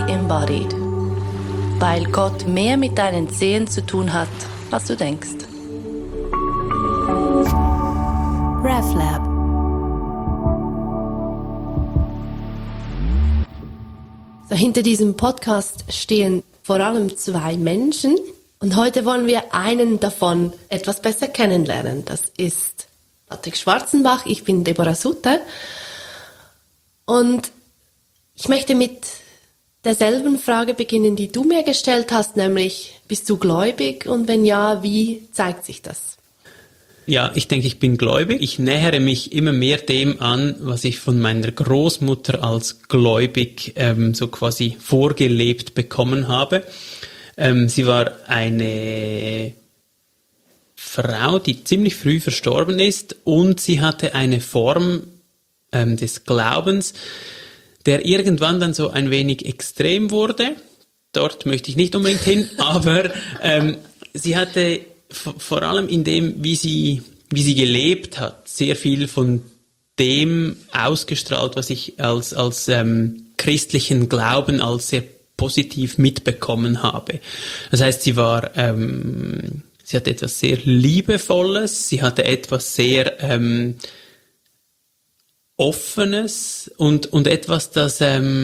Embodied. Weil Gott mehr mit deinen Zehen zu tun hat, als du denkst. RefLab. So, hinter diesem Podcast stehen vor allem zwei Menschen und heute wollen wir einen davon etwas besser kennenlernen. Das ist Patrick Schwarzenbach, ich bin Deborah Sutter und ich möchte mit derselben Frage beginnen, die du mir gestellt hast, nämlich, bist du gläubig und wenn ja, wie zeigt sich das? Ja, ich denke, ich bin gläubig. Ich nähere mich immer mehr dem an, was ich von meiner Großmutter als gläubig so quasi vorgelebt bekommen habe. Sie war eine Frau, die ziemlich früh verstorben ist und sie hatte eine Form des Glaubens, der irgendwann dann so ein wenig extrem wurde. Dort möchte ich nicht unbedingt hin, aber sie hatte vor allem in dem, wie sie gelebt hat, sehr viel von dem ausgestrahlt, was ich als christlichen Glauben als sehr positiv mitbekommen habe. Das heißt, sie hatte etwas sehr Liebevolles, sie hatte etwas sehr Offenes und etwas, das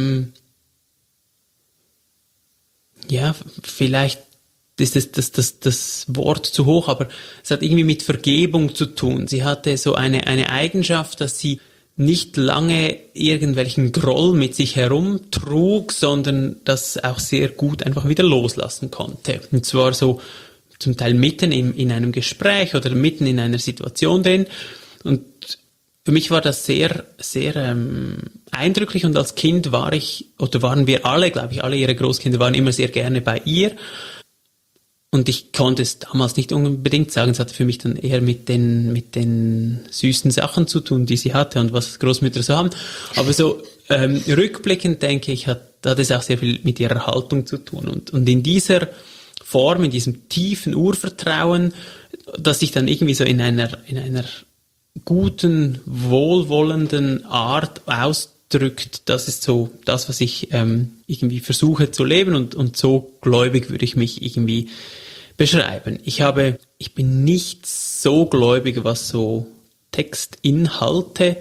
vielleicht ist das Wort zu hoch, aber es hat irgendwie mit Vergebung zu tun. Sie hatte so eine Eigenschaft, dass sie nicht lange irgendwelchen Groll mit sich herumtrug, sondern das auch sehr gut einfach wieder loslassen konnte. Und zwar so zum Teil mitten in einem Gespräch oder mitten in einer Situation drin. Und für mich war das sehr, sehr eindrücklich und als Kind waren wir alle, glaube ich, alle ihre Großkinder waren immer sehr gerne bei ihr. Und ich konnte es damals nicht unbedingt sagen, es hatte für mich dann eher mit den süßen Sachen zu tun, die sie hatte und was Großmütter so haben. Aber so rückblickend denke ich, hat es auch sehr viel mit ihrer Haltung zu tun. Und in dieser Form, in diesem tiefen Urvertrauen, das sich dann irgendwie so in einer guten, wohlwollenden Art ausdrückt, das ist so das, was ich irgendwie versuche zu leben und so gläubig würde ich mich irgendwie beschreiben. Ich bin nicht so gläubig, was so Textinhalte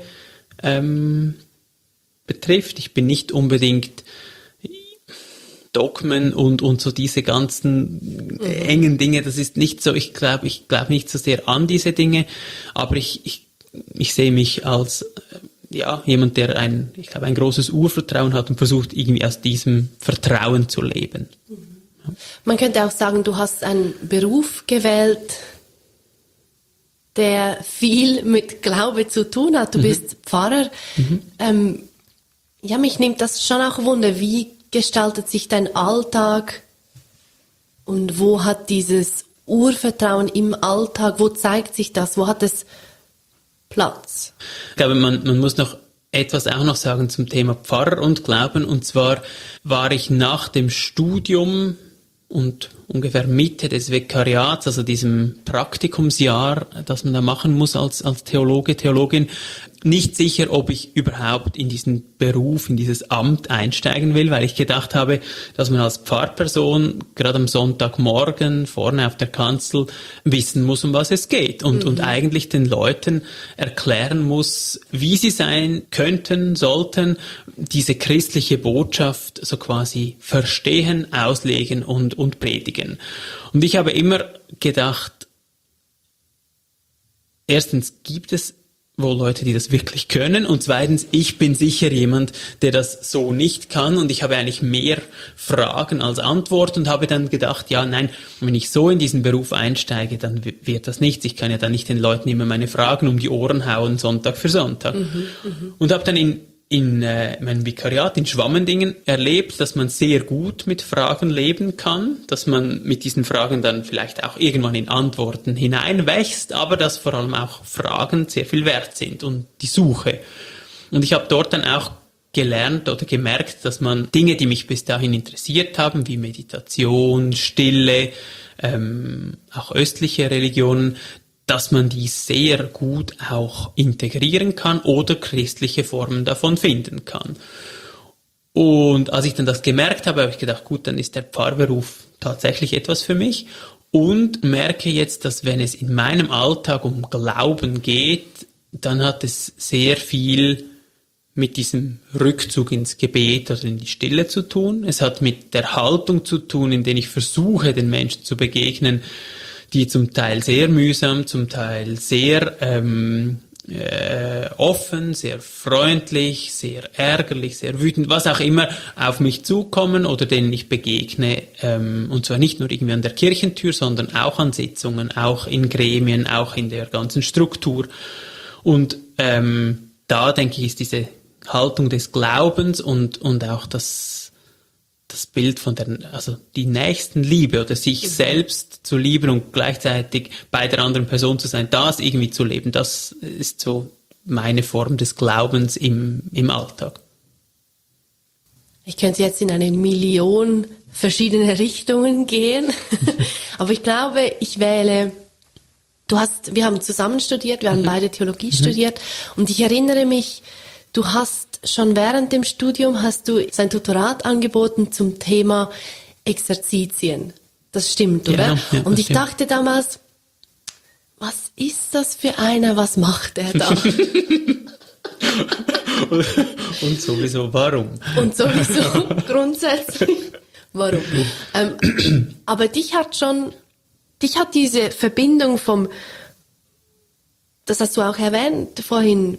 betrifft. Ich bin nicht unbedingt Dogmen und so diese ganzen engen Dinge, das ist nicht so, ich glaube nicht so sehr an diese Dinge, aber ich sehe mich als jemand, der ein großes Urvertrauen hat und versucht irgendwie aus diesem Vertrauen zu leben. Man könnte auch sagen, du hast einen Beruf gewählt, der viel mit Glaube zu tun hat. Du bist Pfarrer. Mich nimmt das schon auch Wunder, wie gestaltet sich dein Alltag und wo hat dieses Urvertrauen im Alltag, wo zeigt sich das, wo hat es Platz? Ich glaube, man muss noch etwas auch noch sagen zum Thema Pfarrer und Glauben. Und zwar war ich nach dem Studium und ungefähr Mitte des Vikariats, also diesem Praktikumsjahr, das man da machen muss als Theologe, Theologin, nicht sicher, ob ich überhaupt in diesen Beruf, in dieses Amt einsteigen will, weil ich gedacht habe, dass man als Pfarrperson gerade am Sonntagmorgen vorne auf der Kanzel wissen muss, um was es geht und eigentlich den Leuten erklären muss, wie sie sein könnten, sollten, diese christliche Botschaft so quasi verstehen, auslegen und predigen. Und ich habe immer gedacht, erstens gibt es wohl Leute, die das wirklich können und zweitens, ich bin sicher jemand, der das so nicht kann und ich habe eigentlich mehr Fragen als Antworten und habe dann gedacht, wenn ich so in diesen Beruf einsteige, dann wird das nichts. Ich kann ja dann nicht den Leuten immer meine Fragen um die Ohren hauen, Sonntag für Sonntag. Und habe dann in meinem Vikariat in Schwammendingen erlebt, dass man sehr gut mit Fragen leben kann, dass man mit diesen Fragen dann vielleicht auch irgendwann in Antworten hineinwächst, aber dass vor allem auch Fragen sehr viel wert sind und die Suche. Und ich habe dort dann auch gelernt oder gemerkt, dass man Dinge, die mich bis dahin interessiert haben, wie Meditation, Stille, auch östliche Religionen, dass man die sehr gut auch integrieren kann oder christliche Formen davon finden kann. Und als ich dann das gemerkt habe, habe ich gedacht, gut, dann ist der Pfarrberuf tatsächlich etwas für mich. Und merke jetzt, dass wenn es in meinem Alltag um Glauben geht, dann hat es sehr viel mit diesem Rückzug ins Gebet oder in die Stille zu tun. Es hat mit der Haltung zu tun, in der ich versuche, den Menschen zu begegnen, die zum Teil sehr mühsam, zum Teil sehr offen, sehr freundlich, sehr ärgerlich, sehr wütend, was auch immer auf mich zukommen oder denen ich begegne, und zwar nicht nur irgendwie an der Kirchentür, sondern auch an Sitzungen, auch in Gremien, auch in der ganzen Struktur. Und da denke ich, ist diese Haltung des Glaubens und auch das Bild von also die Nächstenliebe oder sich selbst zu lieben und gleichzeitig bei der anderen Person zu sein, das irgendwie zu leben, das ist so meine Form des Glaubens im Alltag. Ich könnte jetzt in eine Million verschiedene Richtungen gehen, aber ich glaube, ich wähle, wir haben zusammen studiert, wir haben beide Theologie studiert und ich erinnere mich, du hast schon während dem Studium sein Tutorat angeboten zum Thema Exerzitien. Das stimmt, oder? Ja, und ich stimmt. dachte damals, was ist das für einer? Was macht er da? Und sowieso, warum? Und sowieso grundsätzlich, warum? Aber dich hat diese Verbindung das hast du auch erwähnt vorhin,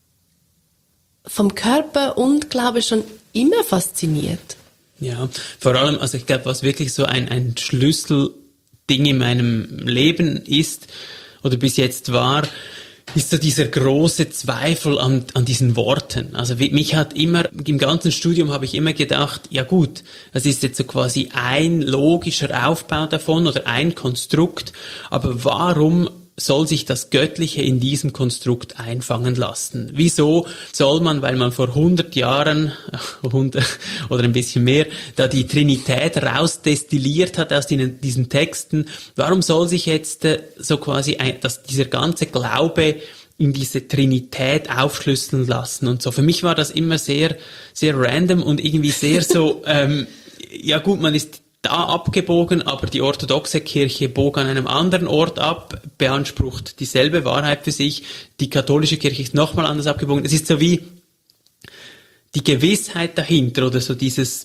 vom Körper und Glaube schon immer fasziniert. Ja, vor allem, also ich glaube, was wirklich so ein Schlüsselding in meinem Leben ist, oder bis jetzt war, ist so dieser große Zweifel an diesen Worten. Also mich hat immer, im ganzen Studium habe ich immer gedacht, ja gut, das ist jetzt so quasi ein logischer Aufbau davon oder ein Konstrukt, aber warum soll sich das Göttliche in diesem Konstrukt einfangen lassen? Wieso soll man, weil man vor 100 Jahren oder ein bisschen mehr, da die Trinität rausdestilliert hat aus diesen Texten, warum soll sich jetzt so quasi dieser ganze Glaube in diese Trinität aufschlüsseln lassen und so? Für mich war das immer sehr, sehr random und irgendwie sehr so, ja gut, man ist da abgebogen, aber die orthodoxe Kirche bog an einem anderen Ort ab, beansprucht dieselbe Wahrheit für sich. Die katholische Kirche ist nochmal anders abgebogen. Es ist so wie die Gewissheit dahinter oder so dieses,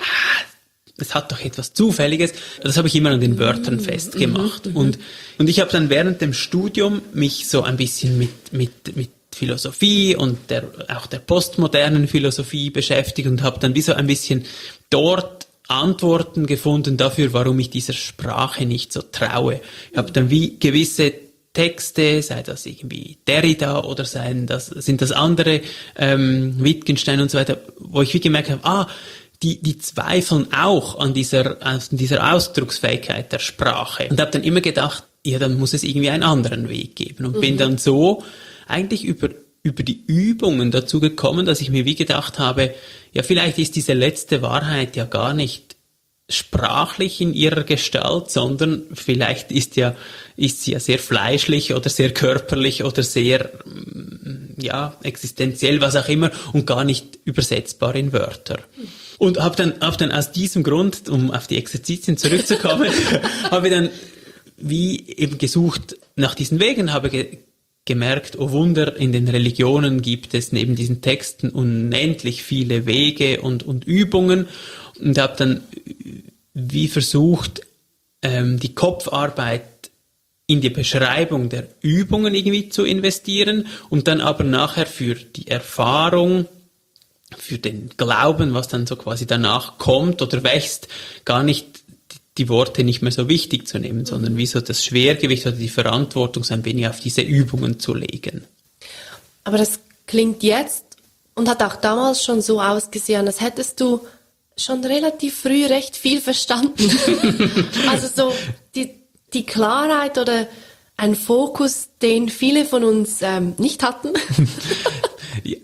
es hat doch etwas Zufälliges. Das habe ich immer an den Wörtern festgemacht. Und ich habe dann während dem Studium mich so ein bisschen mit Philosophie und auch der postmodernen Philosophie beschäftigt und habe dann wie so ein bisschen dort Antworten gefunden dafür, warum ich dieser Sprache nicht so traue. Ich habe dann wie gewisse Texte, sei das irgendwie Derrida oder sind das andere, Wittgenstein und so weiter, wo ich wie gemerkt habe, die zweifeln auch an dieser Ausdrucksfähigkeit der Sprache. Und habe dann immer gedacht, ja, dann muss es irgendwie einen anderen Weg geben. Und bin dann so eigentlich über die Übungen dazu gekommen, dass ich mir wie gedacht habe, ja, vielleicht ist diese letzte Wahrheit ja gar nicht sprachlich in ihrer Gestalt, sondern vielleicht ist sie ja sehr fleischlich oder sehr körperlich oder sehr, ja, existenziell, was auch immer, und gar nicht übersetzbar in Wörter. Und hab dann aus diesem Grund, um auf die Exerzitien zurückzukommen, habe ich dann wie eben gesucht nach diesen Wegen, habe gemerkt, oh Wunder, in den Religionen gibt es neben diesen Texten unendlich viele Wege und Übungen, und habe dann wie versucht, die Kopfarbeit in die Beschreibung der Übungen irgendwie zu investieren und dann aber nachher für die Erfahrung, für den Glauben, was dann so quasi danach kommt oder wächst, gar nicht die Worte nicht mehr so wichtig zu nehmen, sondern wie so das Schwergewicht oder die Verantwortung so ein wenig auf diese Übungen zu legen. Aber das klingt jetzt und hat auch damals schon so ausgesehen, als hättest du schon relativ früh recht viel verstanden. Also so die Klarheit oder ein Fokus, den viele von uns nicht hatten.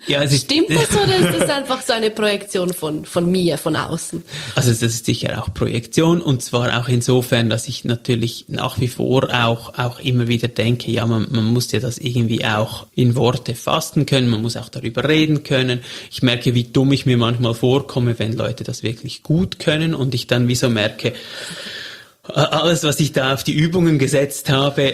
Ja, Stimmt das oder ist das einfach so eine Projektion von mir, von außen? Also das ist sicher auch Projektion und zwar auch insofern, dass ich natürlich nach wie vor auch immer wieder denke, ja, man muss ja das irgendwie auch in Worte fassen können, man muss auch darüber reden können. Ich merke, wie dumm ich mir manchmal vorkomme, wenn Leute das wirklich gut können und ich dann wie so merke, alles, was ich da auf die Übungen gesetzt habe,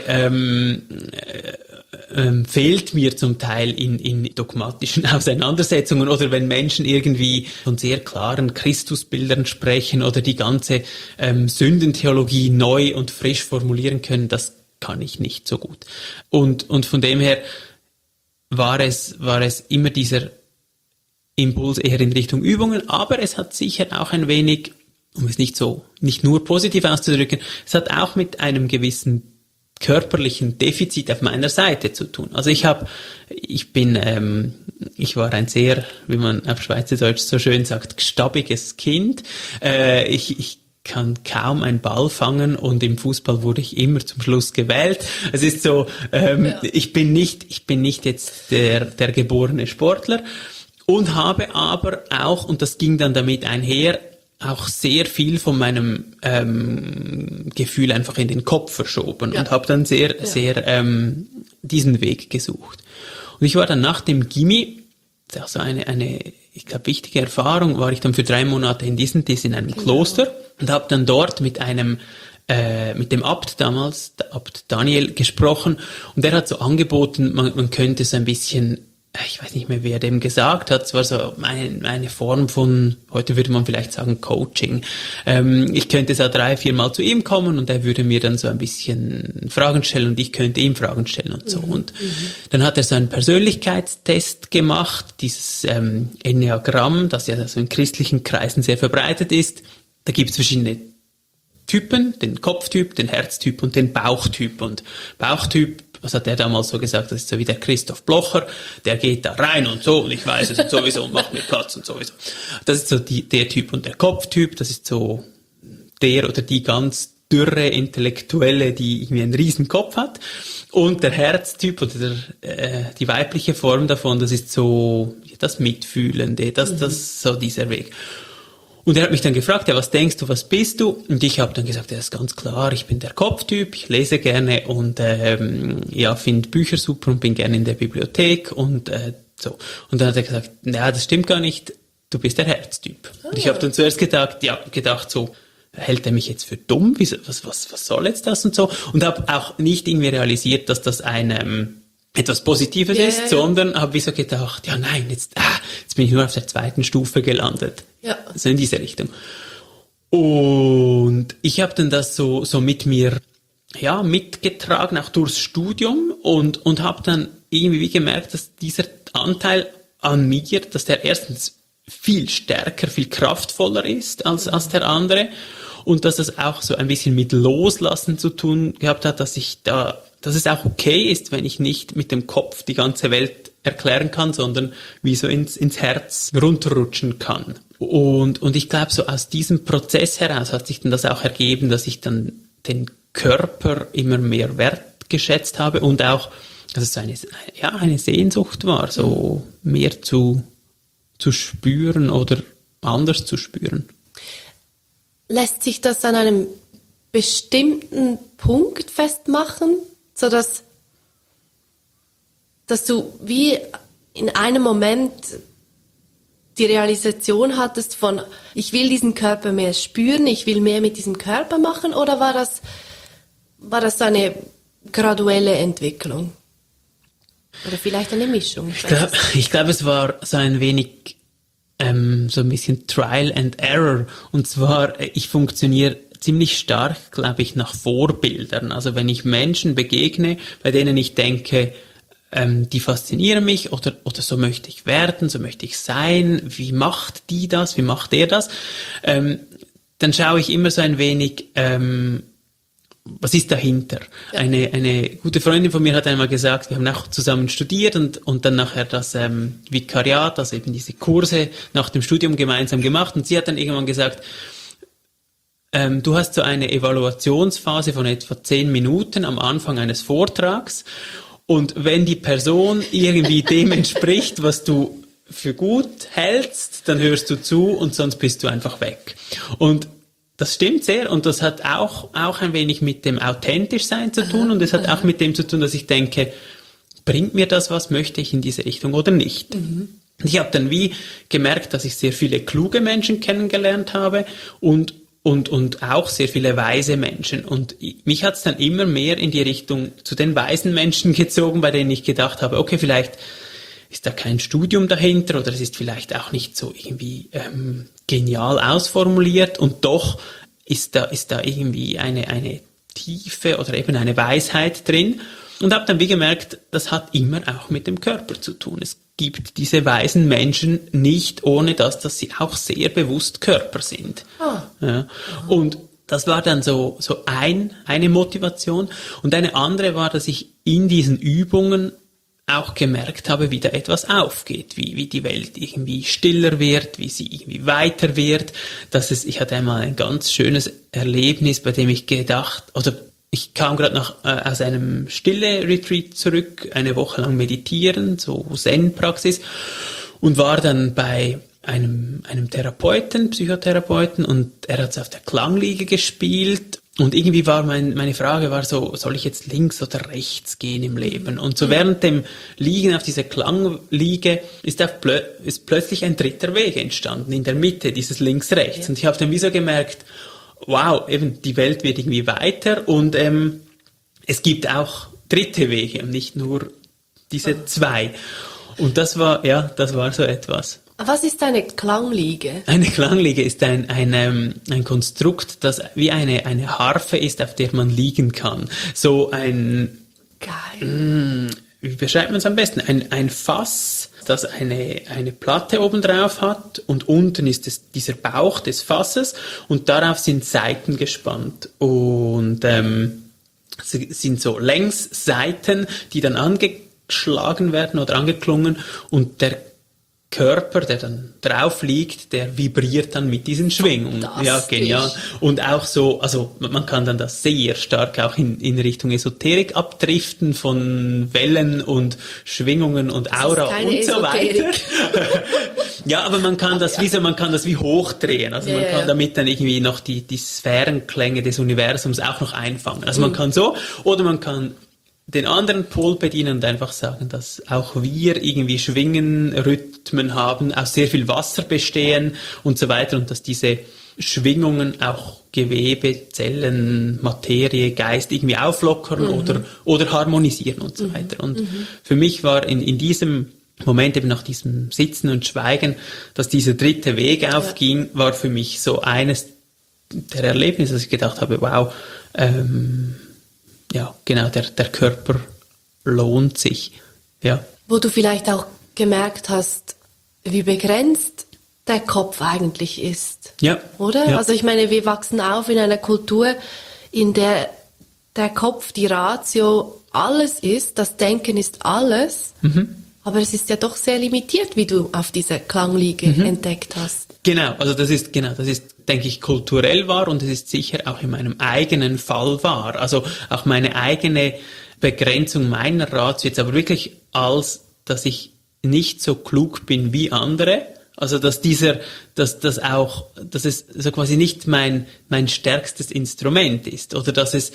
fehlt mir zum Teil in dogmatischen Auseinandersetzungen oder wenn Menschen irgendwie von sehr klaren Christusbildern sprechen oder die ganze Sündentheologie neu und frisch formulieren können, das kann ich nicht so gut. Und von dem her war es immer dieser Impuls eher in Richtung Übungen, aber es hat sicher auch ein wenig, um es nicht nur positiv auszudrücken, es hat auch mit einem gewissen körperlichen Defizit auf meiner Seite zu tun. Also ich war ein sehr, wie man auf Schweizerdeutsch so schön sagt, gstabiges Kind. Ich kann kaum einen Ball fangen und im Fußball wurde ich immer zum Schluss gewählt. Es ist so, ich bin nicht jetzt der geborene Sportler und habe aber auch, und das ging dann damit einher, auch sehr viel von meinem Gefühl einfach in den Kopf verschoben und habe dann sehr diesen Weg gesucht. Und ich war dann nach dem Gymi, also eine ich glaube wichtige Erfahrung, war ich dann für 3 Monate in einem Kloster und habe dann dort mit dem Abt damals, der Abt Daniel, gesprochen und der hat so angeboten, man könnte so ein bisschen, ich weiß nicht mehr, wer dem gesagt hat, es war so eine Form von, heute würde man vielleicht sagen, Coaching. Ich könnte so 3-4 Mal zu ihm kommen und er würde mir dann so ein bisschen Fragen stellen und ich könnte ihm Fragen stellen und so. Und dann hat er so einen Persönlichkeitstest gemacht, dieses Enneagramm, das ja so in christlichen Kreisen sehr verbreitet ist. Da gibt es verschiedene Typen, den Kopftyp, den Herztyp und den Bauchtyp. Und Bauchtyp, was hat der damals so gesagt, das ist so wie der Christoph Blocher, der geht da rein und so und ich weiß es und sowieso und macht mir Platz und sowieso. Das ist so der Typ und der Kopftyp, das ist so der oder die ganz dürre Intellektuelle, die irgendwie einen riesen Kopf hat. Und der Herztyp oder die weibliche Form davon, das ist so das Mitfühlende, das ist so dieser Weg. Und er hat mich dann gefragt, ja, was denkst du, was bist du? Und ich habe dann gesagt, ja, ist ganz klar, ich bin der Kopftyp, ich lese gerne und finde Bücher super und bin gerne in der Bibliothek und so. Und dann hat er gesagt, ja, das stimmt gar nicht, du bist der Herztyp. Und ich habe dann zuerst gedacht so, hält er mich jetzt für dumm? Was soll jetzt das und so? Und habe auch nicht irgendwie realisiert, dass das etwas Positives ist, sondern habe wie so gedacht, ja nein, jetzt bin ich nur auf der 2. Stufe gelandet. Ja. Also in diese Richtung. Und ich habe dann das so mit mir mitgetragen, auch durchs Studium und habe dann irgendwie gemerkt, dass dieser Anteil an mir, dass der erstens viel stärker, viel kraftvoller ist als der andere und dass das auch so ein bisschen mit Loslassen zu tun gehabt hat, dass es auch okay ist, wenn ich nicht mit dem Kopf die ganze Welt erklären kann, sondern wie so ins Herz runterrutschen kann. Und ich glaube, so aus diesem Prozess heraus hat sich dann das auch ergeben, dass ich dann den Körper immer mehr wertgeschätzt habe und auch, dass es so eine Sehnsucht war, so mehr zu spüren oder anders zu spüren. Lässt sich das an einem bestimmten Punkt festmachen, sodass du wie in einem Moment die Realisation hattest von, ich will diesen Körper mehr spüren, ich will mehr mit diesem Körper machen, oder war das eine graduelle Entwicklung? Oder vielleicht eine Mischung? Ich glaube, es war so ein wenig so ein bisschen Trial and Error. Und zwar, ich funktioniere ziemlich stark, glaube ich, nach Vorbildern. Also wenn ich Menschen begegne, bei denen ich denke, die faszinieren mich oder so möchte ich werden, so möchte ich sein, wie macht die das, wie macht der das, dann schaue ich immer so ein wenig, was ist dahinter? Ja. Eine gute Freundin von mir hat einmal gesagt, wir haben auch zusammen studiert und dann nachher das Vikariat, also eben diese Kurse nach dem Studium gemeinsam gemacht und sie hat dann irgendwann gesagt, du hast so eine Evaluationsphase von etwa 10 Minuten am Anfang eines Vortrags und wenn die Person irgendwie dem entspricht, was du für gut hältst, dann hörst du zu und sonst bist du einfach weg. Und das stimmt sehr und das hat auch ein wenig mit dem Authentischsein zu tun und es hat auch mit dem zu tun, dass ich denke, bringt mir das was, möchte ich in diese Richtung oder nicht? Ich habe dann wie gemerkt, dass ich sehr viele kluge Menschen kennengelernt habe und auch sehr viele weise Menschen. Und mich hat es dann immer mehr in die Richtung zu den weisen Menschen gezogen, bei denen ich gedacht habe, okay, vielleicht ist da kein Studium dahinter oder es ist vielleicht auch nicht so irgendwie genial ausformuliert und doch ist da irgendwie eine Tiefe oder eben eine Weisheit drin. Und habe dann wie gemerkt, das hat immer auch mit dem Körper zu tun. Es gibt diese weisen Menschen nicht, ohne dass sie auch sehr bewusst Körper sind. Ja. Und das war dann so eine Motivation. Und eine andere war, dass ich in diesen Übungen auch gemerkt habe, wie da etwas aufgeht, wie die Welt irgendwie stiller wird, wie sie irgendwie weiter wird. Ich hatte einmal ein ganz schönes Erlebnis, bei dem ich ich kam gerade aus einem Stille-Retreat zurück, eine Woche lang meditieren, so Zen-Praxis, und war dann bei einem Psychotherapeuten, und er hat es auf der Klangliege gespielt. Und irgendwie war meine Frage war so, soll ich jetzt links oder rechts gehen im Leben? Und so während dem Liegen auf dieser Klangliege ist plötzlich ein dritter Weg entstanden, in der Mitte dieses links-rechts. Und ich habe dann wie so gemerkt, wow, eben die Welt wird irgendwie weiter und es gibt auch dritte Wege und nicht nur diese zwei. Und das war so etwas. Was ist eine Klangliege? Eine Klangliege ist ein Konstrukt, das wie eine Harfe ist, auf der man liegen kann. So ein... Geil. Wie beschreibt man es am besten? Ein Fass, das eine Platte oben drauf hat und unten ist dieser Bauch des Fasses und darauf sind Saiten gespannt und sind so Längsseiten, die dann angeschlagen werden oder angeklungen und der Körper, der dann drauf liegt, der vibriert dann mit diesen Schwingungen. Ja, genial. Und auch so, also man kann dann das sehr stark auch in Richtung Esoterik abdriften von Wellen und Schwingungen und Aura und so weiter. Ja, aber man kann das wie hochdrehen. Also man kann damit dann irgendwie noch die Sphärenklänge des Universums auch noch einfangen. Also man kann so, oder man kann den anderen Pol bedienen und einfach sagen, dass auch wir irgendwie Schwingen, Rhythmen haben, aus sehr viel Wasser bestehen und so weiter und dass diese Schwingungen auch Gewebe, Zellen, Materie, Geist irgendwie auflockern oder harmonisieren und so weiter. Und für mich war in diesem Moment eben nach diesem Sitzen und Schweigen, dass dieser dritte Weg aufging, war für mich so eines der Erlebnisse, dass ich gedacht habe, wow, ja, genau, der Körper lohnt sich. Ja. Wo du vielleicht auch gemerkt hast, wie begrenzt der Kopf eigentlich ist. Ja. Oder? Ja. Also ich meine, wir wachsen auf in einer Kultur, in der der Kopf, die Ratio alles ist, das Denken ist alles. Aber es ist ja doch sehr limitiert, wie du auf dieser Klangliege entdeckt hast. Genau, also das ist, denke ich, kulturell wahr und es ist sicher auch in meinem eigenen Fall wahr. Also auch meine eigene Begrenzung meiner Ratio jetzt aber wirklich dass ich nicht so klug bin wie andere. Also dass es so quasi nicht mein stärkstes Instrument ist oder dass es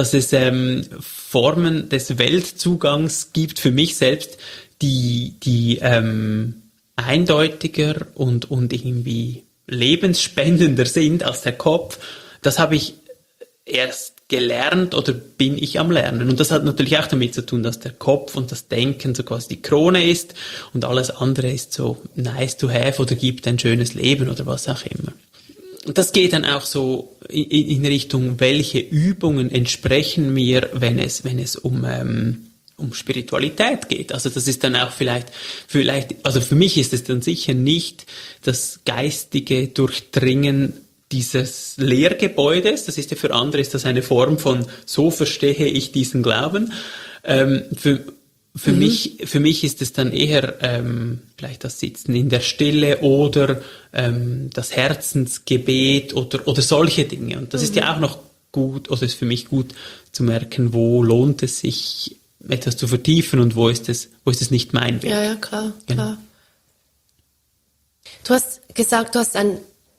Formen des Weltzugangs gibt für mich selbst, die eindeutiger und irgendwie lebensspendender sind als der Kopf. Das habe ich erst gelernt oder bin ich am Lernen. Und das hat natürlich auch damit zu tun, dass der Kopf und das Denken so quasi die Krone ist und alles andere ist so nice to have oder gibt ein schönes Leben oder was auch immer. Und das geht dann auch so in Richtung, welche Übungen entsprechen mir, wenn es um Spiritualität geht. Also das ist dann auch vielleicht, also für mich ist es dann sicher nicht das geistige Durchdringen dieses Lehrgebäudes. Das ist ja für andere ist das eine Form von, so verstehe ich diesen Glauben. Für mich ist es dann eher vielleicht das Sitzen in der Stille oder das Herzensgebet oder solche Dinge. Und das ist ja auch noch gut, oder ist für mich gut zu merken, wo lohnt es sich, etwas zu vertiefen und wo ist es nicht mein Weg. Ja, klar, Genau. klar. Du hast gesagt, du hast einen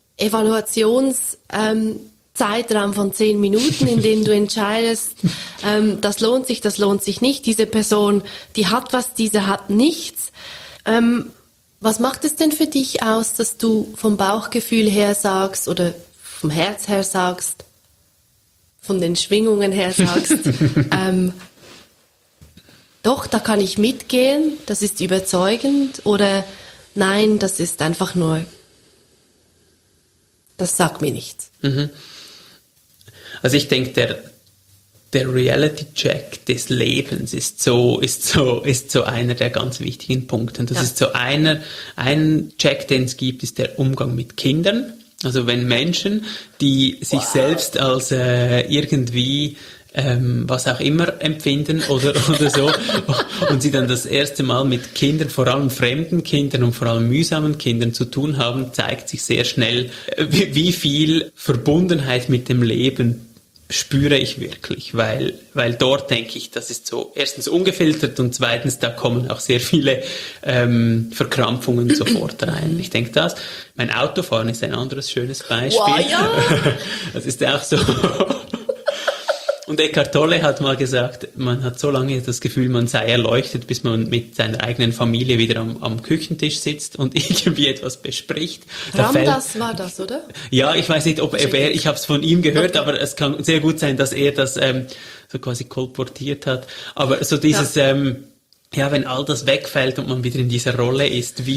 Zeitraum von 10 Minuten, in dem du entscheidest, das lohnt sich nicht. Diese Person, die hat was, diese hat nichts. Was macht es denn für dich aus, dass du vom Bauchgefühl her sagst oder vom Herz her sagst, von den Schwingungen her sagst, doch, da kann ich mitgehen, das ist überzeugend, oder nein, das ist einfach nur, das sagt mir nichts. Also ich denke, der Reality-Check des Lebens ist so einer der ganz wichtigen Punkte. Und das ist so ein Check, den es gibt, ist der Umgang mit Kindern. Also wenn Menschen, die sich selbst als irgendwie was auch immer empfinden oder so und sie dann das erste Mal mit Kindern, vor allem fremden Kindern und vor allem mühsamen Kindern zu tun haben, zeigt sich sehr schnell, wie viel Verbundenheit mit dem Leben spüre ich wirklich, weil dort denke ich, das ist so erstens ungefiltert und zweitens, da kommen auch sehr viele Verkrampfungen sofort rein. Ich denke das. Mein Autofahren ist ein anderes schönes Beispiel. Wow, ja. Das ist auch so. Und Eckhart Tolle hat mal gesagt, man hat so lange das Gefühl, man sei erleuchtet, bis man mit seiner eigenen Familie wieder am Küchentisch sitzt und irgendwie etwas bespricht. Ramdas war das, oder? Ja, ich weiß nicht, ob er, ich habe es von ihm gehört, aber es kann sehr gut sein, dass er das so quasi kolportiert hat. Aber so dieses, wenn all das wegfällt und man wieder in dieser Rolle ist,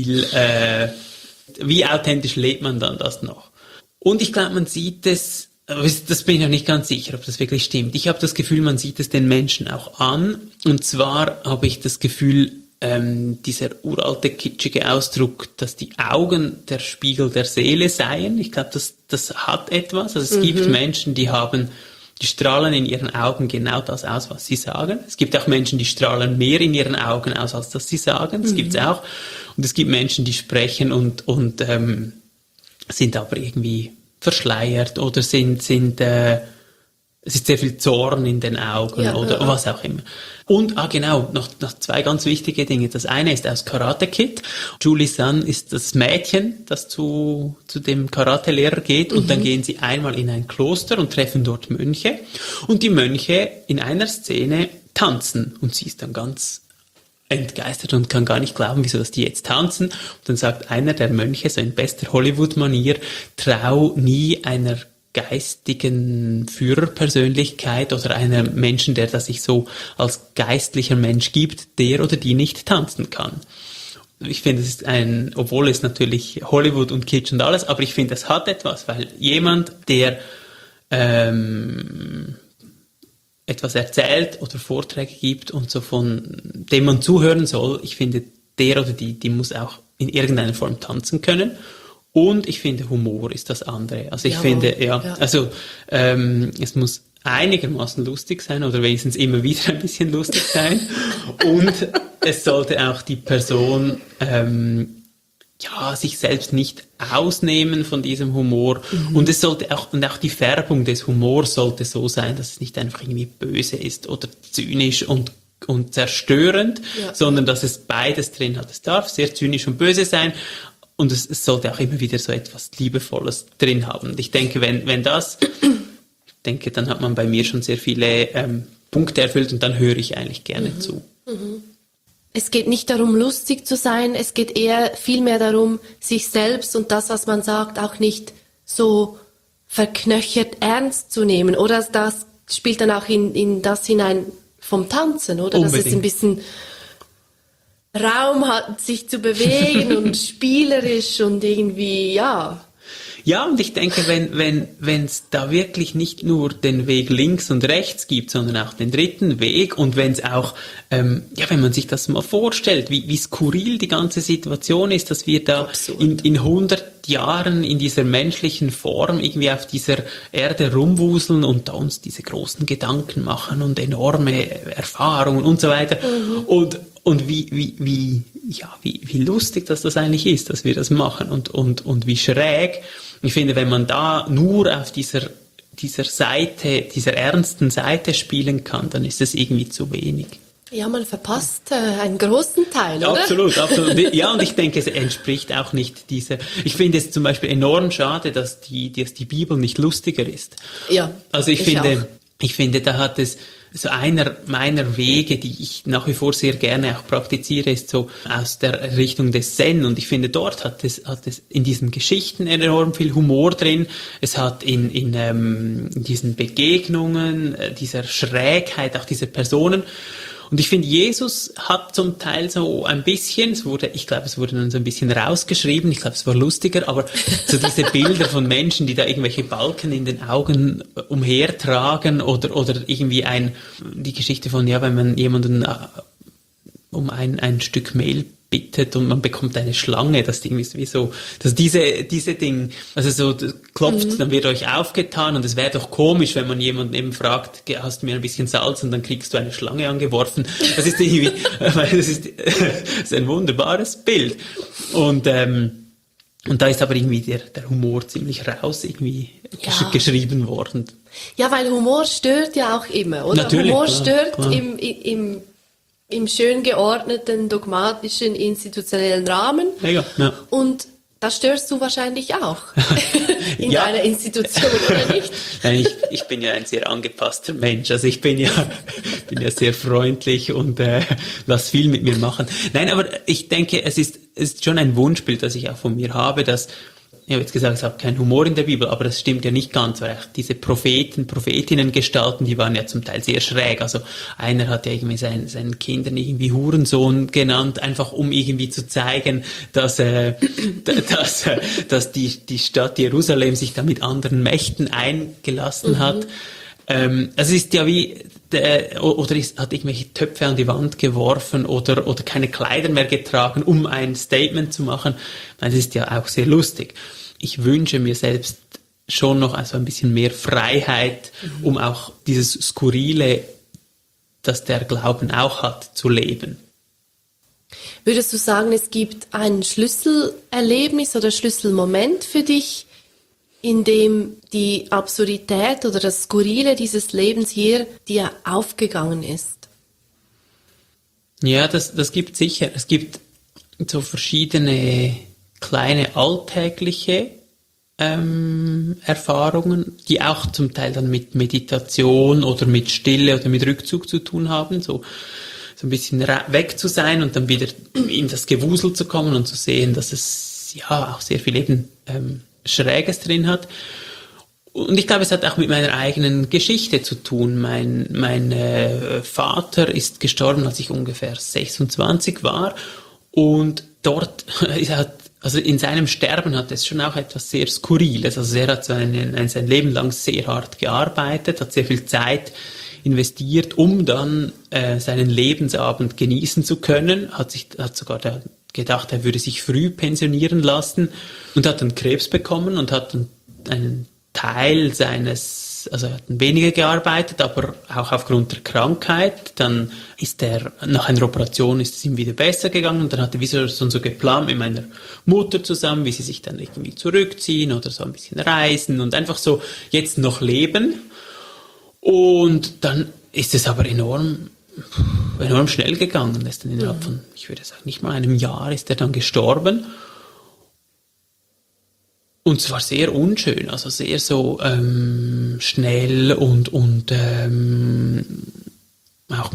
wie authentisch lebt man dann das noch? Und ich glaube, man sieht es, das bin ich noch nicht ganz sicher, ob das wirklich stimmt. Ich habe das Gefühl, man sieht es den Menschen auch an. Und zwar habe ich das Gefühl, dieser uralte, kitschige Ausdruck, dass die Augen der Spiegel der Seele seien. Ich glaube, das hat etwas. Also es gibt Menschen, die strahlen in ihren Augen genau das aus, was sie sagen. Es gibt auch Menschen, die strahlen mehr in ihren Augen aus, als das sie sagen. Das gibt's auch. Und es gibt Menschen, die sprechen und sind aber irgendwie verschleiert oder es ist sehr viel Zorn in den Augen oder was auch immer. Und, genau, noch 2 ganz wichtige Dinge. Das eine ist aus Karate Kid. Julie Sun ist das Mädchen, das zu dem Karate-Lehrer geht und dann gehen sie einmal in ein Kloster und treffen dort Mönche und die Mönche in einer Szene tanzen und sie ist dann ganz entgeistert und kann gar nicht glauben, wieso dass die jetzt tanzen. Und dann sagt einer der Mönche, so in bester Hollywood-Manier, trau nie einer geistigen Führerpersönlichkeit oder einer Menschen, der das sich so als geistlicher Mensch gibt, der oder die nicht tanzen kann. Ich finde, es ist obwohl es natürlich Hollywood und Kitsch und alles, aber ich finde, es hat etwas, weil jemand, der etwas erzählt oder Vorträge gibt und so von dem man zuhören soll, ich finde, der oder die muss auch in irgendeiner Form tanzen können. Und ich finde, Humor ist das andere. Also ich finde, es muss einigermaßen lustig sein oder wenigstens immer wieder ein bisschen lustig sein. Und es sollte auch die Person sich selbst nicht ausnehmen von diesem Humor. Und es sollte auch die Färbung des Humors sollte so sein, dass es nicht einfach irgendwie böse ist oder zynisch und zerstörend, sondern dass es beides drin hat. Es darf sehr zynisch und böse sein und es sollte auch immer wieder so etwas Liebevolles drin haben. Und ich denke, dann hat man bei mir schon sehr viele Punkte erfüllt und dann höre ich eigentlich gerne zu. Es geht nicht darum, lustig zu sein, es geht eher vielmehr darum, sich selbst und das, was man sagt, auch nicht so verknöchert ernst zu nehmen. Oder das spielt dann auch in das hinein vom Tanzen, oder? Unbedingt. Dass es ein bisschen Raum hat, sich zu bewegen und spielerisch und irgendwie, Ja, und ich denke, wenn es da wirklich nicht nur den Weg links und rechts gibt, sondern auch den dritten Weg und wenn es auch, wenn man sich das mal vorstellt, wie skurril die ganze Situation ist, dass wir da in 100 Jahren in dieser menschlichen Form irgendwie auf dieser Erde rumwuseln und da uns diese großen Gedanken machen und enorme Erfahrungen und so weiter. Und wie lustig das eigentlich ist, dass wir das machen und wie schräg. Ich finde, wenn man da nur auf dieser Seite, dieser ernsten Seite spielen kann, dann ist es irgendwie zu wenig. Ja, man verpasst einen großen Teil, oder? Absolut, absolut. Ja, und ich denke, es entspricht auch nicht dieser. Ich finde es zum Beispiel enorm schade, dass die Bibel nicht lustiger ist. Ja. Also ich finde, da hat es so einer meiner Wege, die ich nach wie vor sehr gerne auch praktiziere, ist so aus der Richtung des Zen. Und ich finde, dort hat es in diesen Geschichten enorm viel Humor drin. Es hat in diesen Begegnungen, dieser Schrägheit auch dieser Personen. Und ich finde, Jesus hat zum Teil so ein bisschen, ich glaube, es wurde dann so ein bisschen rausgeschrieben, ich glaube, es war lustiger, aber so diese Bilder von Menschen, die da irgendwelche Balken in den Augen umhertragen oder irgendwie die Geschichte von, ja, wenn man jemanden um ein Stück Mehl bittet und man bekommt eine Schlange, das Ding ist wie so, dass diese Ding, also so klopft, dann wird euch aufgetan und es wäre doch komisch, wenn man jemanden eben fragt, hast du mir ein bisschen Salz und dann kriegst du eine Schlange angeworfen. Das ist irgendwie, das ist ein wunderbares Bild. Und da ist aber irgendwie der Humor ziemlich raus irgendwie geschrieben worden. Ja, weil Humor stört ja auch immer, oder? Natürlich, Humor klar, stört klar. im schön geordneten, dogmatischen, institutionellen Rahmen. Ja. Und da störst du wahrscheinlich auch in deiner Institution, oder nicht? Nein, ich bin ja ein sehr angepasster Mensch. Also ich bin ja sehr freundlich und lass viel mit mir machen. Nein, aber ich denke, es ist schon ein Wunschbild, das ich auch von mir habe, dass ich habe jetzt gesagt, es hat keinen Humor in der Bibel, aber das stimmt ja nicht ganz, weil auch diese Prophetinnen-Gestalten, die waren ja zum Teil sehr schräg. Also einer hat ja irgendwie seinen Kindern irgendwie Hurensohn genannt, einfach um irgendwie zu zeigen, dass die Stadt Jerusalem sich da mit anderen Mächten eingelassen hat. Es ist ja wie, hat irgendwelche Töpfe an die Wand geworfen oder keine Kleider mehr getragen, um ein Statement zu machen. Das ist ja auch sehr lustig. Ich wünsche mir selbst schon noch also ein bisschen mehr Freiheit, um auch dieses Skurrile, das der Glauben auch hat, zu leben. Würdest du sagen, es gibt ein Schlüsselerlebnis oder Schlüsselmoment für dich, in dem die Absurdität oder das Skurrile dieses Lebens hier dir aufgegangen ist? Ja, das gibt sicher. Es gibt so verschiedene kleine alltägliche Erfahrungen, die auch zum Teil dann mit Meditation oder mit Stille oder mit Rückzug zu tun haben, so ein bisschen weg zu sein und dann wieder in das Gewusel zu kommen und zu sehen, dass es ja auch sehr viel eben Schräges drin hat. Und ich glaube, es hat auch mit meiner eigenen Geschichte zu tun. Mein Vater ist gestorben, als ich ungefähr 26 war. Und dort, also in seinem Sterben hat es schon auch etwas sehr Skurriles. Also er hat sein Leben lang sehr hart gearbeitet, hat sehr viel Zeit investiert, um dann seinen Lebensabend genießen zu können. Hat sogar gedacht, er würde sich früh pensionieren lassen und hat dann Krebs bekommen und hat dann einen Teil also er hat weniger gearbeitet, aber auch aufgrund der Krankheit. Dann nach einer Operation ist es ihm wieder besser gegangen und dann hat er wie so geplant mit meiner Mutter zusammen, wie sie sich dann irgendwie zurückziehen oder so ein bisschen reisen und einfach so jetzt noch leben. Und dann ist es aber enorm schnell gegangen. Er ist dann innerhalb von, ich würde sagen, nicht mal einem Jahr ist er dann gestorben. Und zwar sehr unschön, also sehr so schnell und auch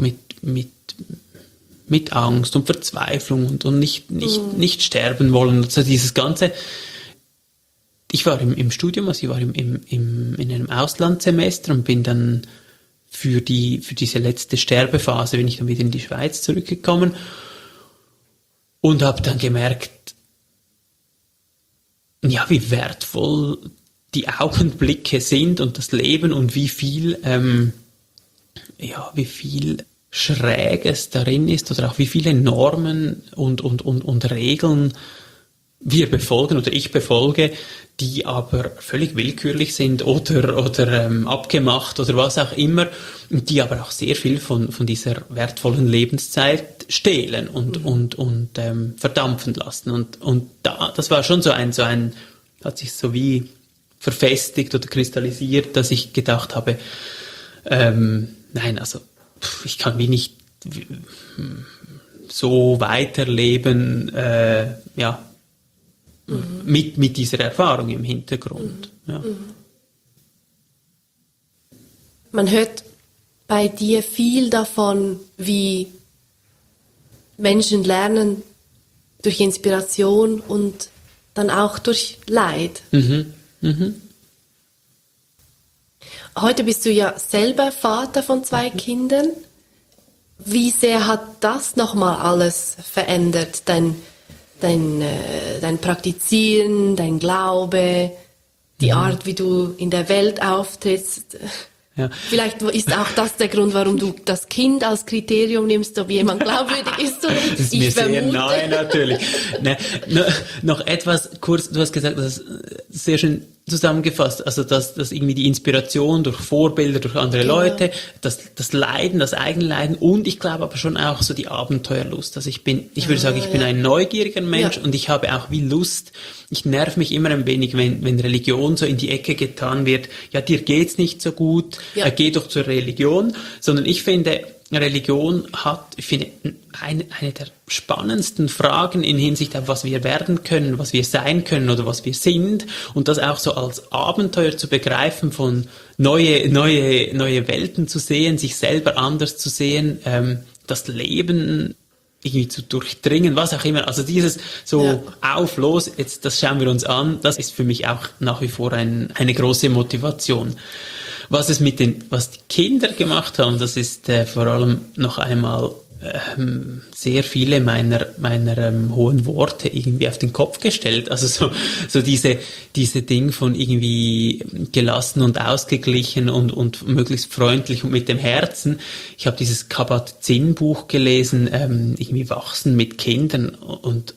mit Angst und Verzweiflung und nicht sterben wollen. Also dieses Ganze. Ich war im Studium, also ich war in einem Auslandssemester und bin dann für diese letzte Sterbephase bin ich dann wieder in die Schweiz zurückgekommen und habe dann gemerkt, ja, wie wertvoll die Augenblicke sind und das Leben und wie viel Schräges darin ist oder auch wie viele Normen und Regeln wir befolgen oder ich befolge, die aber völlig willkürlich sind oder abgemacht oder was auch immer, die aber auch sehr viel von dieser wertvollen Lebenszeit stehlen und verdampfen lassen. Und das war schon so ein, hat sich so wie verfestigt oder kristallisiert, dass ich gedacht habe, nein, also ich kann wie nicht so weiterleben, mit dieser Erfahrung im Hintergrund. Ja. Man hört bei dir viel davon, wie Menschen lernen durch Inspiration und dann auch durch Leid. Heute bist du ja selber Vater von 2 Kindern. Wie sehr hat das nochmal alles verändert? Dein Praktizieren, dein Glaube, die Art, wie du in der Welt auftrittst. Ja. Vielleicht ist auch das der Grund, warum du das Kind als Kriterium nimmst, ob jemand glaubwürdig ist oder nicht. Das ist mir sehr nahe, natürlich. Noch etwas kurz, du hast gesagt, das ist sehr schön zusammengefasst, also dass irgendwie die Inspiration durch Vorbilder, durch andere Leute, das Leiden, das Eigenleiden und ich glaube aber schon auch so die Abenteuerlust. Also ich würde sagen, ich bin ein neugieriger Mensch und ich habe auch wie Lust, ich nerv mich immer ein wenig, wenn Religion so in die Ecke getan wird, ja, dir geht's nicht so gut, geh doch zur Religion, sondern ich finde, Religion hat, ich finde, eine der spannendsten Fragen in Hinsicht auf was wir werden können, was wir sein können oder was wir sind und das auch so als Abenteuer zu begreifen, von neue Welten zu sehen, sich selber anders zu sehen, das Leben irgendwie zu durchdringen, was auch immer. Also dieses so auf, los, jetzt das schauen wir uns an, das ist für mich auch nach wie vor eine große Motivation. Was die Kinder gemacht haben, das ist vor allem noch einmal sehr viele meiner hohen Worte irgendwie auf den Kopf gestellt. Also so diese Ding von irgendwie gelassen und ausgeglichen und möglichst freundlich und mit dem Herzen. Ich habe dieses Kabat-Zinn-Buch gelesen, irgendwie Wachsen mit Kindern und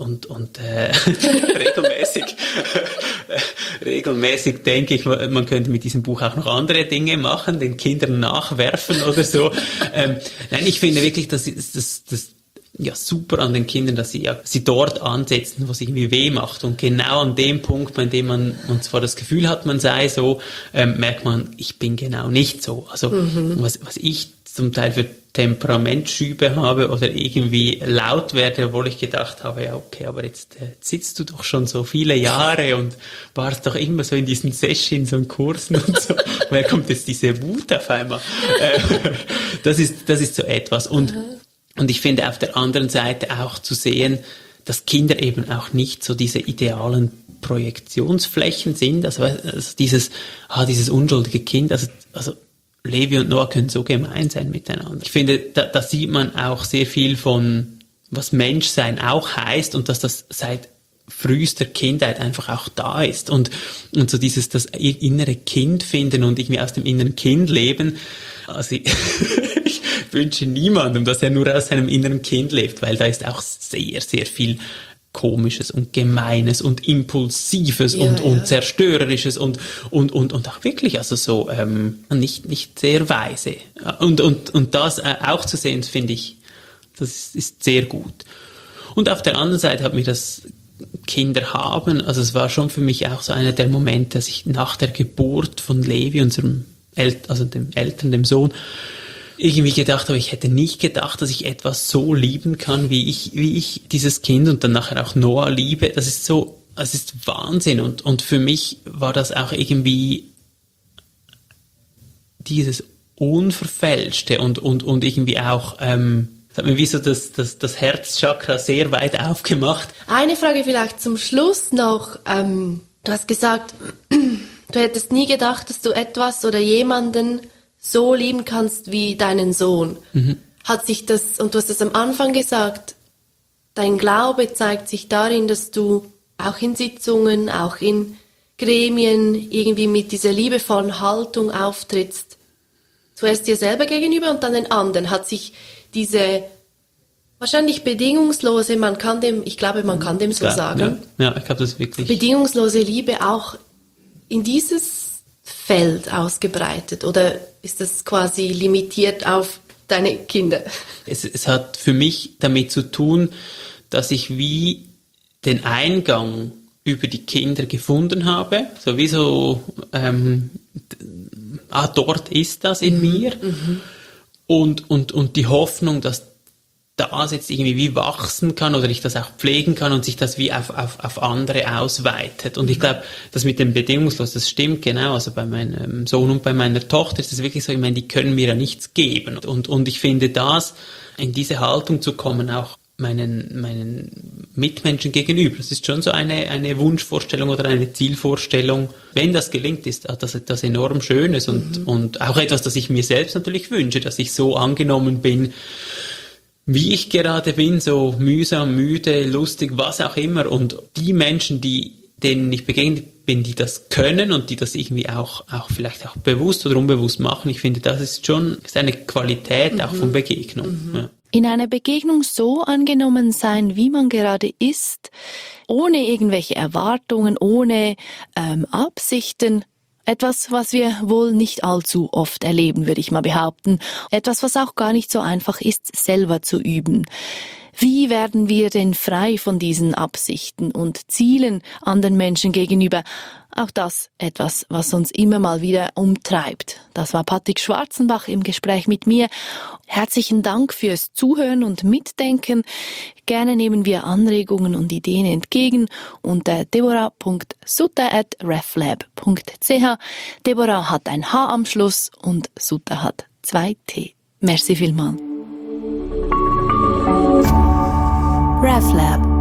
regelmäßig denke ich, man könnte mit diesem Buch auch noch andere Dinge machen, den Kindern nachwerfen oder so. Nein, ich finde wirklich, das super an den Kindern, dass sie dort ansetzen, wo es irgendwie weh macht. Und genau an dem Punkt, bei dem man zwar das Gefühl hat, man sei so, merkt man, ich bin genau nicht so. Also was ich zum Teil für Temperamentschübe habe oder irgendwie laut werde, obwohl ich gedacht habe, ja okay, aber jetzt sitzt du doch schon so viele Jahre und warst doch immer so in diesen Sessions und Kursen und so. Woher kommt jetzt diese Wut auf einmal? Das ist so etwas. Und ich finde auf der anderen Seite auch zu sehen, dass Kinder eben auch nicht so diese idealen Projektionsflächen sind. Also dieses unschuldige Kind, also Levi und Noah können so gemein sein miteinander. Ich finde, da sieht man auch sehr viel von, was Menschsein auch heißt und dass das seit frühester Kindheit einfach auch da ist und so das innere Kind finden und irgendwie aus dem inneren Kind leben. Also ich wünsche niemandem, dass er nur aus seinem inneren Kind lebt, weil da ist auch sehr, sehr viel Komisches und Gemeines und Impulsives und Zerstörerisches und auch wirklich, also so nicht sehr weise. Und das auch zu sehen, finde ich, das ist sehr gut. Und auf der anderen Seite hat mir das Kinder haben, also es war schon für mich auch so einer der Momente, dass ich nach der Geburt von Levi, dem Sohn, irgendwie gedacht habe, ich hätte nicht gedacht, dass ich etwas so lieben kann, wie ich dieses Kind und dann nachher auch Noah liebe. Das ist Wahnsinn. Und für mich war das auch irgendwie dieses Unverfälschte und irgendwie auch, das hat mir wie so das Herzchakra sehr weit aufgemacht. Eine Frage vielleicht zum Schluss noch. Du hast gesagt, du hättest nie gedacht, dass du etwas oder jemanden so lieben kannst wie deinen Sohn. Hat sich das, und du hast es am Anfang gesagt, dein Glaube zeigt sich darin, dass du auch in Sitzungen, auch in Gremien irgendwie mit dieser liebevollen Haltung auftrittst. Zuerst dir selber gegenüber und dann den anderen. Hat sich diese wahrscheinlich bedingungslose, ich glaube, man kann dem so sagen. Ja, ich glaube, das wirklich. Bedingungslose Liebe auch in dieses Feld ausgebreitet oder ist das quasi limitiert auf deine Kinder? Es hat für mich damit zu tun, dass ich wie den Eingang über die Kinder gefunden habe, sowieso dort ist das in mir und die Hoffnung, dass das jetzt irgendwie wie wachsen kann oder ich das auch pflegen kann und sich das wie auf andere ausweitet. Und ich glaube, das mit dem bedingungslos, das stimmt genau. Also bei meinem Sohn und bei meiner Tochter ist es wirklich so, ich meine, die können mir ja nichts geben. Und ich finde das, in diese Haltung zu kommen, auch meinen Mitmenschen gegenüber. Das ist schon so eine Wunschvorstellung oder eine Zielvorstellung. Wenn das gelingt, ist das etwas enorm Schönes und auch etwas, das ich mir selbst natürlich wünsche, dass ich so angenommen bin, wie ich gerade bin, so mühsam, müde, lustig, was auch immer. Und die Menschen, denen ich begegnet bin, die das können und die das irgendwie auch vielleicht auch bewusst oder unbewusst machen, ich finde, das ist eine Qualität auch von Begegnung. Ja. In einer Begegnung so angenommen sein, wie man gerade ist, ohne irgendwelche Erwartungen, ohne Absichten. Etwas, was wir wohl nicht allzu oft erleben, würde ich mal behaupten. Etwas, was auch gar nicht so einfach ist, selber zu üben. Wie werden wir denn frei von diesen Absichten und Zielen anderen Menschen gegenüber? Auch das etwas, was uns immer mal wieder umtreibt. Das war Patrick Schwarzenbach im Gespräch mit mir. Herzlichen Dank fürs Zuhören und Mitdenken. Gerne nehmen wir Anregungen und Ideen entgegen unter deborah.sutter@reflab.ch. Deborah hat ein H am Schluss und Sutter hat 2 T. Merci vielmals. RefLab